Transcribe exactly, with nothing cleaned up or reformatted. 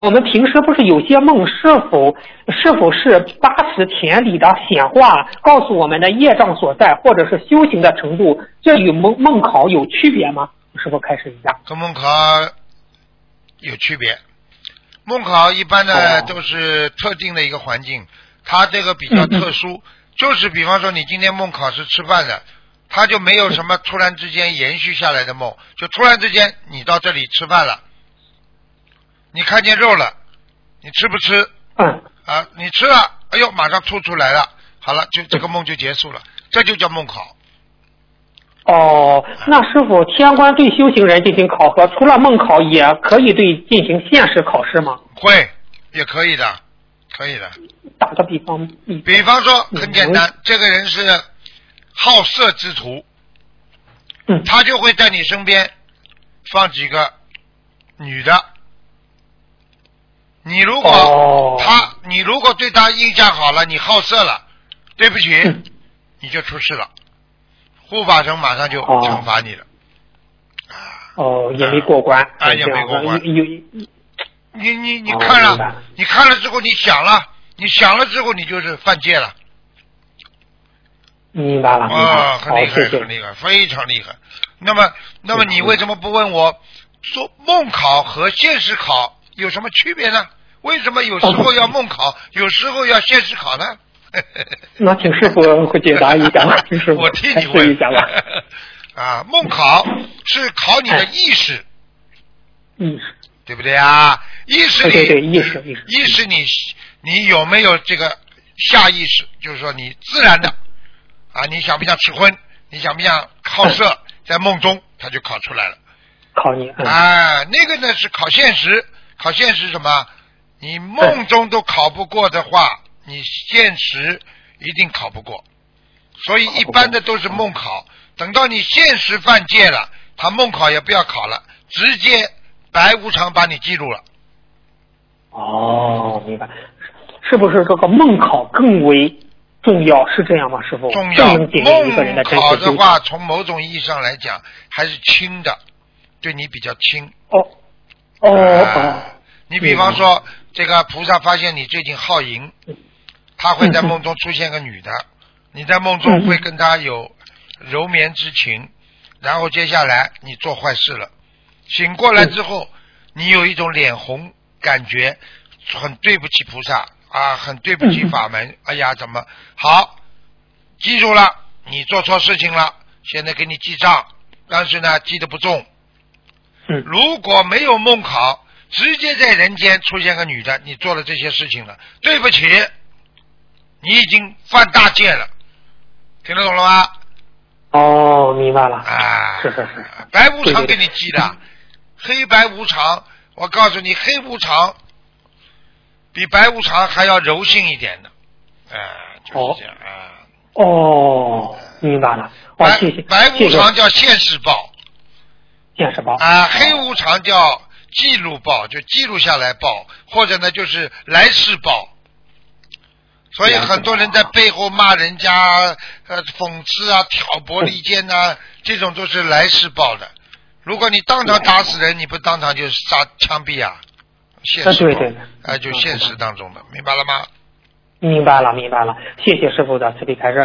我们平时不是有些梦是否是否是八十田里的显化告诉我们的业障所在，或者是修行的程度，这与梦梦考有区别吗？是否开始一下？ 跟梦考有区别。梦考一般呢、哦、都是特定的一个环境，它这个比较特殊，嗯嗯就是比方说你今天梦考是吃饭的，它就没有什么突然之间延续下来的梦，就突然之间你到这里吃饭了，你看见肉了，你吃不吃？ 嗯。 啊，你吃了，哎呦，马上吐出来了，好了，就这个梦就结束了，这就叫梦考。 哦，那师傅，天官对修行人进行考核，除了梦考，也可以对进行现实考试吗？ 会，也可以的，可以的。 打个比方， 比方说很简单，嗯、这个人是好色之徒， 嗯， 他就会在你身边放几个女的。你如果、哦、他，你如果对他印象好了，你好色了，对不起，嗯、你就出事了。护法神马上就惩罚你了。 哦，也没过关。 啊，也没过关。 有， 你你你看了、哦，你看了之后，你想了，你想了之后，你就是犯戒了。 明白了。 啊、哦，很厉害， 谢谢很厉害，非常厉害。那么，那么你为什么不问我，做梦考和现实考有什么区别呢？为什么有时候要梦考，有时候要现实考呢？ 那请师傅会解答一下吧，请师傅我替你问一下吧。 啊，梦考是考你的意识， 意识， 对不对啊？意识里， 对对对，意识意识， 意识你你有没有这个下意识？就是说你自然的啊，你想不想吃荤？你想不想好色？嗯、在梦中它就考出来了。 考你、嗯、 啊，那个呢是考现实，考现实什么？你梦中都考不过的话。嗯你现实一定考不过，所以一般的都是梦考。等到你现实犯戒了，他梦考也不要考了，直接白无常把你记住了。 哦，明白。是不是这个梦考更为重要？是这样吗，师傅？ 重要。 梦考的话，从某种意义上来讲，还是轻的，对你比较轻。 哦哦哦、 啊。你比方说，这个菩萨发现你最近好淫。他会在梦中出现个女的，你在梦中会跟他有柔绵之情，然后接下来你做坏事了，醒过来之后，你有一种脸红感觉，很对不起菩萨啊，很对不起法门，哎呀，怎么好？记住了，你做错事情了，现在给你记账，但是呢，记得不重。如果没有梦考，直接在人间出现个女的，你做了这些事情了，对不起。你已经犯大戒了，听得懂了吗？ 哦，明白了。 啊， 是是是， 白无常给你记的，对对对，黑白无常，我告诉你，黑无常比白无常还要柔性一点的，啊，就是这样啊。 哦，明白了。 白谢谢。 白无常叫现世报， 现世报啊，黑无常叫记录报，就记录下来报，或者呢就是来世报。所以很多人在背后骂人家，呃，讽刺啊，挑拨离间啊，这种都是来世报的。如果你当场打死人，你不当场就杀枪毙啊？现实报， 对对， 啊，就现实当中的，明白了吗？ 明白了，明白了。谢谢师傅的慈悲开示。